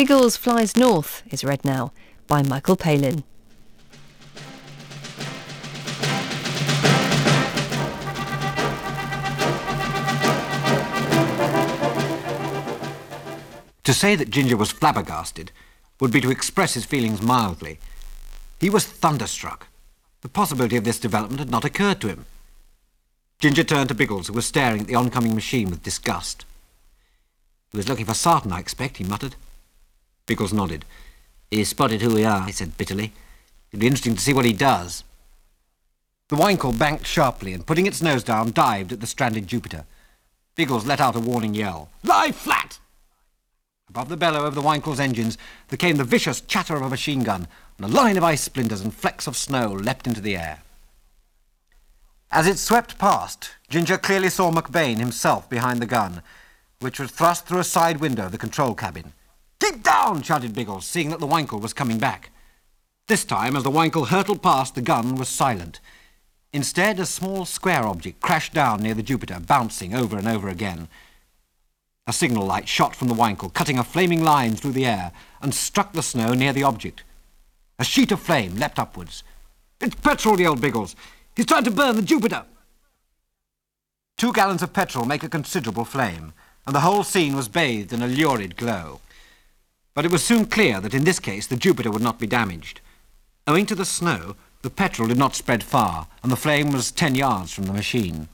Biggles Flies North is read now by Michael Palin. To say that Ginger was flabbergasted would be to express his feelings mildly. He was thunderstruck. The possibility of this development had not occurred to him. Ginger turned to Biggles, who was staring at the oncoming machine with disgust. "He was looking for Sarton, I expect," he muttered. Biggles nodded. "He spotted who we are," he said bitterly. "It'd be interesting to see what he does." The Winkle banked sharply and, putting its nose down, dived at the stranded Jupiter. Biggles let out a warning yell. "Lie flat!" Above the bellow of the Winkle's engines there came the vicious chatter of a machine gun, and a line of ice splinters and flecks of snow leapt into the air. As it swept past, Ginger clearly saw McBain himself behind the gun, which was thrust through a side window of the control cabin. "Keep down!" shouted Biggles, seeing that the Winkle was coming back. This time, as the Winkle hurtled past, the gun was silent. Instead, a small square object crashed down near the Jupiter, bouncing over and over again. A signal light shot from the Winkle, cutting a flaming line through the air, and struck the snow near the object. A sheet of flame leapt upwards. "It's petrol!" yelled Biggles. "He's trying to burn the Jupiter!" 2 gallons of petrol make a considerable flame, and the whole scene was bathed in a lurid glow. But it was soon clear that in this case the Jupiter would not be damaged. Owing to the snow, the petrol did not spread far, and the flame was 10 yards from the machine.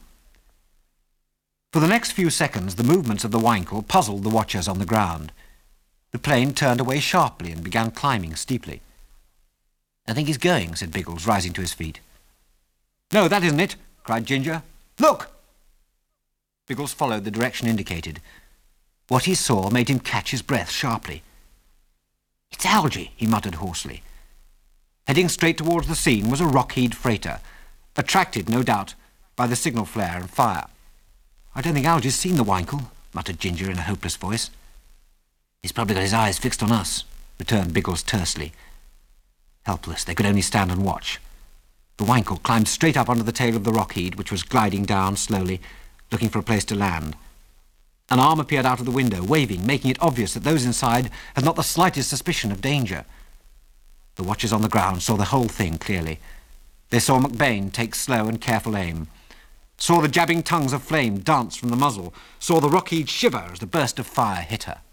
For the next few seconds, the movements of the Winkle puzzled the watchers on the ground. The plane turned away sharply and began climbing steeply. "I think he's going," said Biggles, rising to his feet. "No, that isn't it," cried Ginger. "Look!" Biggles followed the direction indicated. What he saw made him catch his breath sharply. "It's Algy," he muttered hoarsely. Heading straight towards the scene was a Rockheed freighter, attracted, no doubt, by the signal flare and fire. "I don't think Algy's seen the Winkle," muttered Ginger in a hopeless voice. "He's probably got his eyes fixed on us," returned Biggles tersely. Helpless, they could only stand and watch. The Winkle climbed straight up onto the tail of the Rockheed, which was gliding down slowly, looking for a place to land. An arm appeared out of the window, waving, making it obvious that those inside had not the slightest suspicion of danger. The watchers on the ground saw the whole thing clearly. They saw McBain take slow and careful aim, saw the jabbing tongues of flame dance from the muzzle, saw the Rockheed shiver as the burst of fire hit her.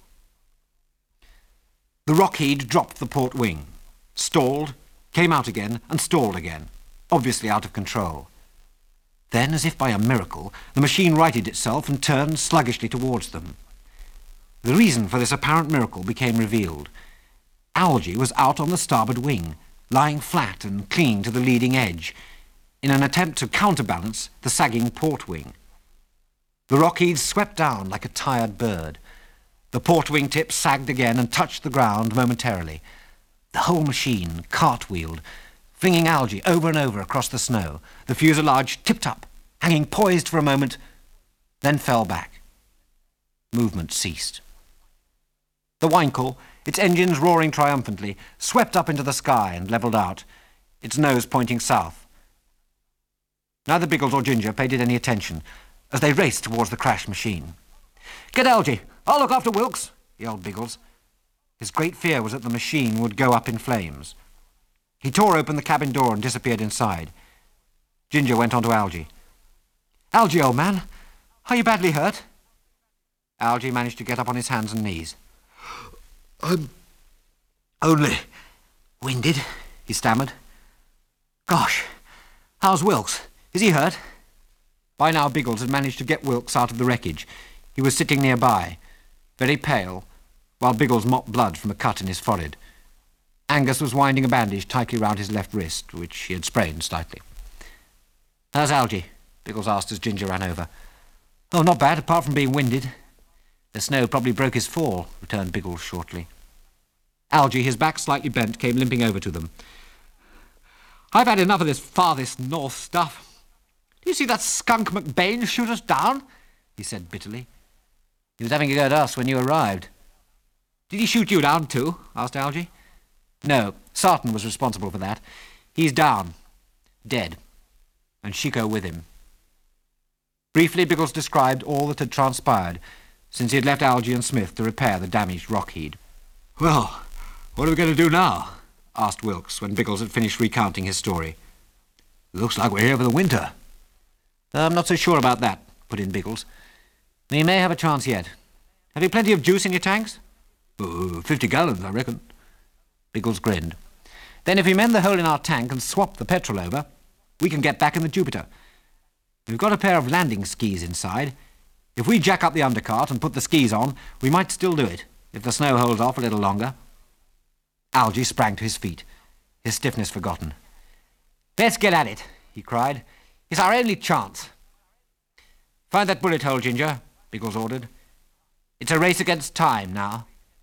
The Rockheed dropped the port wing, stalled, came out again, and stalled again, obviously out of control. Then, as if by a miracle, the machine righted itself and turned sluggishly towards them. The reason for this apparent miracle became revealed. Algy was out on the starboard wing, lying flat and clinging to the leading edge, in an attempt to counterbalance the sagging port wing. The Rockheed swept down like a tired bird. The port wing tip sagged again and touched the ground momentarily. The whole machine cartwheeled, flinging Algy over and over across the snow. The fuselage tipped up, hanging poised for a moment, then fell back. Movement ceased. The Winkle, its engines roaring triumphantly, swept up into the sky and levelled out, its nose pointing south. Neither Biggles or Ginger paid it any attention as they raced towards the crashed machine. "Get Algy! I'll look after Wilkes!" yelled Biggles. His great fear was that the machine would go up in flames. He tore open the cabin door and disappeared inside. Ginger went on to Algy. "Algy, old man, are you badly hurt?" Algy managed to get up on his hands and knees. "I'm only winded," he stammered. "Gosh, how's Wilkes? Is he hurt?" By now Biggles had managed to get Wilkes out of the wreckage. He was sitting nearby, very pale, while Biggles mopped blood from a cut in his forehead. Angus was winding a bandage tightly round his left wrist, which he had sprained slightly. "How's Algy?" Biggles asked as Ginger ran over. "Oh, not bad, apart from being winded." "The snow probably broke his fall," returned Biggles shortly. Algy, his back slightly bent, came limping over to them. "I've had enough of this farthest north stuff. Do you see that skunk McBain shoot us down?" he said bitterly. "He was having a go at us when you arrived." "Did he shoot you down too?" asked Algy. "No, Sarton was responsible for that. He's down, dead, and Chico with him." Briefly, Biggles described all that had transpired since he had left Algy and Smith to repair the damaged Rockheed. Well, what are we going to do now? Asked Wilkes when Biggles had finished recounting his story. Looks like we're here for the winter. I'm not so sure about that, put in Biggles. We may have a chance yet. Have you plenty of juice in your tanks? 50 gallons, I reckon. Biggles grinned. Then if we mend the hole in our tank and swap the petrol over, we can get back in the Jupiter. We've got a pair of landing skis inside. If we jack up the undercart and put the skis on, we might still do it, if the snow holds off a little longer. Algy sprang to his feet, his stiffness forgotten. Let's get at it, he cried. It's our only chance. Find that bullet hole, Ginger, Biggles ordered. It's a race against time now.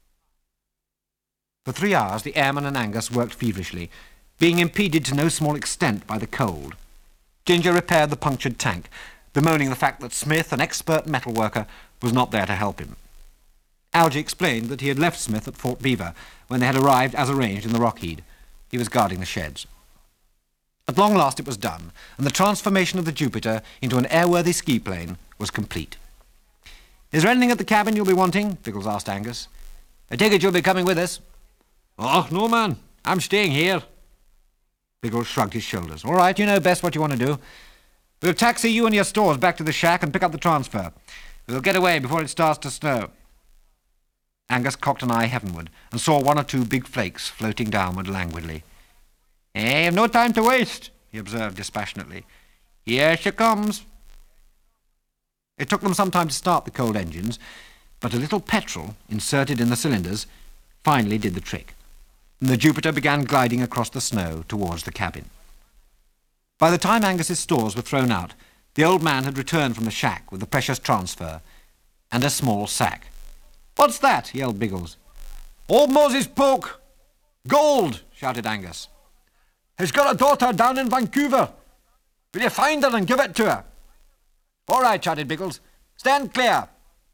For 3 hours the airman and Angus worked feverishly, being impeded to no small extent by the cold. Ginger repaired the punctured tank, bemoaning the fact that Smith, an expert metalworker, was not there to help him. Algy explained that he had left Smith at Fort Beaver when they had arrived as arranged in the Rockheed. He was guarding the sheds. At long last it was done, and the transformation of the Jupiter into an airworthy ski plane was complete. Is there anything at the cabin you'll be wanting? Biggles asked Angus. I take it you'll be coming with us. Oh, no, man. I'm staying here. Biggles shrugged his shoulders. All right, you know best what you want to do. We'll taxi you and your stores back to the shack and pick up the transfer. We'll get away before it starts to snow. Angus cocked an eye heavenward and saw 1 or 2 big flakes floating downward languidly. I've no time to waste, he observed dispassionately. Here she comes. It took them some time to start the cold engines, but a little petrol, inserted in the cylinders, finally did the trick, and the Jupiter began gliding across the snow towards the cabin. By the time Angus's stores were thrown out, the old man had returned from the shack with the precious transfer and a small sack. What's that? Yelled Biggles. Old Moses Polk! Gold! Shouted Angus. He's got a daughter down in Vancouver. Will you find her and give it to her? All right, shouted Biggles. Stand clear.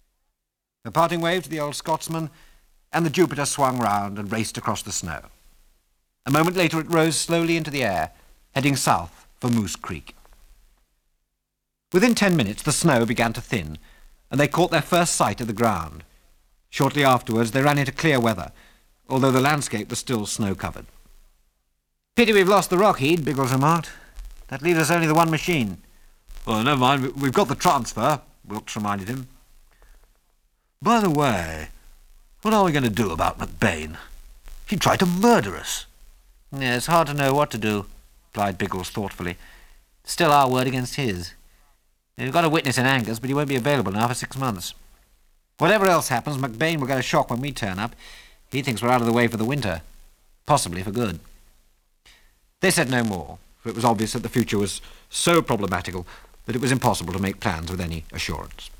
A parting wave to the old Scotsman, and the Jupiter swung round and raced across the snow. A moment later it rose slowly into the air, heading south for Moose Creek. Within 10 minutes the snow began to thin, and they caught their first sight of the ground. Shortly afterwards they ran into clear weather, although the landscape was still snow-covered. Pity we've lost the Rockheed, Biggles remarked. That leaves us only the one machine. Well, never mind, we've got the transfer, Wilkes reminded him. By the way, what are we going to do about McBain? He tried to murder us. Yeah, it's hard to know what to do, replied Biggles thoughtfully. Still our word against his. We've got a witness in Angus, but he won't be available now for 6 months. Whatever else happens, McBain will get a shock when we turn up. He thinks we're out of the way for the winter. Possibly for good. They said no more, for it was obvious that the future was so problematical that it was impossible to make plans with any assurance.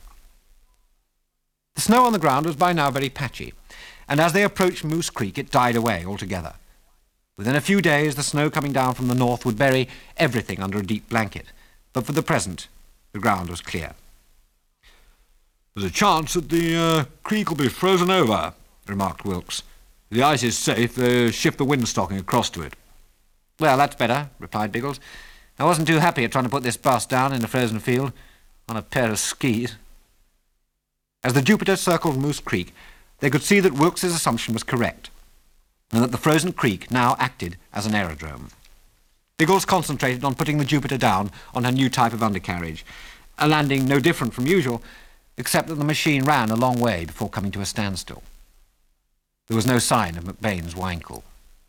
The snow on the ground was by now very patchy, and as they approached Moose Creek it died away altogether. Within a few days the snow coming down from the north would bury everything under a deep blanket, but for the present the ground was clear. There's a chance that the creek will be frozen over, remarked Wilkes. If the ice is safe, shift the windstocking across to it. Well, that's better, replied Biggles. I wasn't too happy at trying to put this bus down in a frozen field on a pair of skis. As the Jupiter circled Moose Creek, they could see that Wilkes's assumption was correct, and that the frozen creek now acted as an aerodrome. Biggles concentrated on putting the Jupiter down on her new type of undercarriage, a landing no different from usual, except that the machine ran a long way before coming to a standstill. There was no sign of McBain's winkle.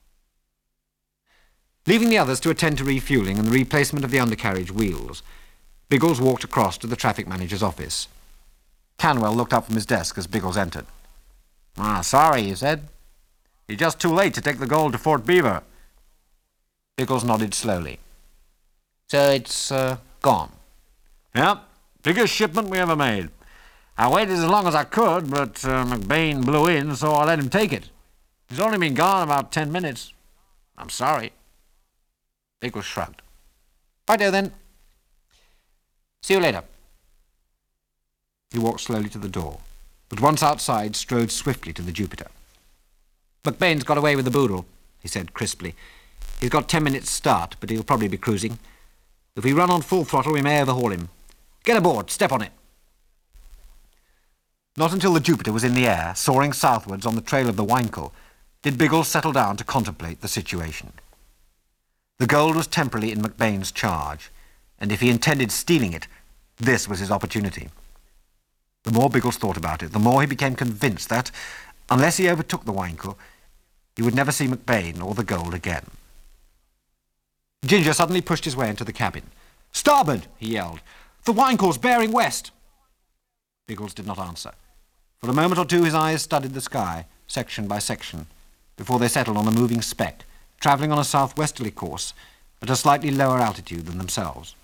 Leaving the others to attend to refuelling and the replacement of the undercarriage wheels, Biggles walked across to the traffic manager's office. Canwell looked up from his desk as Biggles entered. Sorry, he said. You're just too late to take the gold to Fort Beaver. Biggles nodded slowly. So it's gone? Yep, biggest shipment we ever made. I waited as long as I could, but McBain blew in, so I let him take it. He's only been gone about 10 minutes. I'm sorry. Biggles shrugged. Righto then. See you later. He walked slowly to the door, but once outside strode swiftly to the Jupiter. McBain's got away with the boodle, he said crisply. He's got 10 minutes start, but he'll probably be cruising. If we run on full throttle, we may overhaul him. Get aboard, step on it. Not until the Jupiter was in the air, soaring southwards on the trail of the Winkle, did Biggles settle down to contemplate the situation. The gold was temporarily in McBain's charge, and if he intended stealing it, this was his opportunity. The more Biggles thought about it, the more he became convinced that, unless he overtook the Winkle, he would never see McBain or the gold again. Ginger suddenly pushed his way into the cabin. "Starboard!" he yelled. "The Winkle's bearing west!" Biggles did not answer. For a moment or two his eyes studied the sky, section by section, before they settled on a moving speck, travelling on a southwesterly course at a slightly lower altitude than themselves.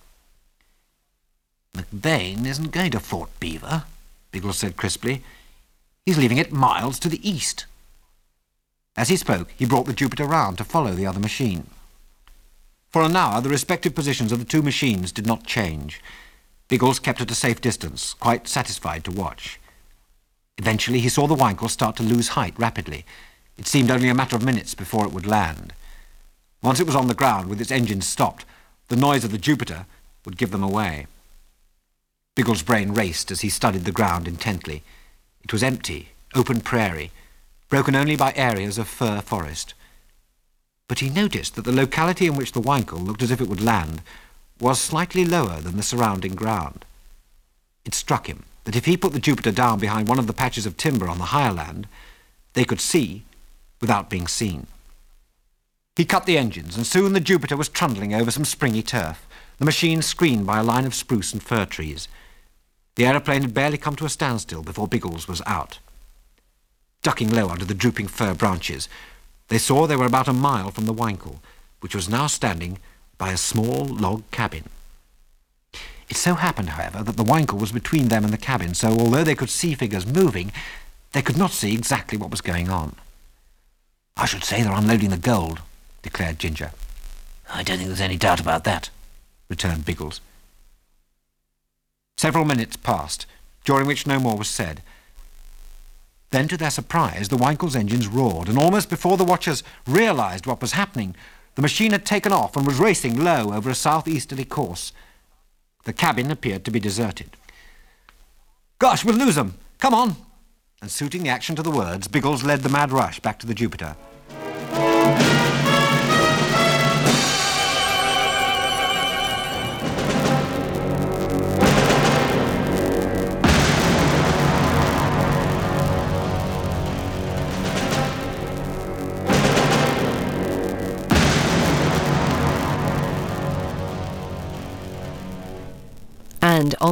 "McBain isn't going to Fort Beaver," Biggles said crisply. "He's leaving it miles to the east." As he spoke, he brought the Jupiter round to follow the other machine. For an hour, the respective positions of the two machines did not change. Biggles kept at a safe distance, quite satisfied to watch. Eventually, he saw the Winkle start to lose height rapidly. It seemed only a matter of minutes before it would land. Once it was on the ground, with its engines stopped, the noise of the Jupiter would give them away. Biggles' brain raced as he studied the ground intently. It was empty, open prairie, broken only by areas of fir forest. But he noticed that the locality in which the Winkle looked as if it would land was slightly lower than the surrounding ground. It struck him that if he put the Jupiter down behind one of the patches of timber on the higher land, they could see without being seen. He cut the engines, and soon the Jupiter was trundling over some springy turf, the machine screened by a line of spruce and fir trees. The aeroplane had barely come to a standstill before Biggles was out. Ducking low under the drooping fir branches, they saw they were about a mile from the Winkle, which was now standing by a small log cabin. It so happened, however, that the Winkle was between them and the cabin, so although they could see figures moving, they could not see exactly what was going on. "I should say they're unloading the gold," declared Ginger. "I don't think there's any doubt about that," returned Biggles. Several minutes passed, during which no more was said. Then, to their surprise, the Winkle's engines roared, and almost before the watchers realised what was happening, the machine had taken off and was racing low over a southeasterly course. The cabin appeared to be deserted. "Gosh, we'll lose 'em! Come on!" And suiting the action to the words, Biggles led the mad rush back to the Jupiter. And on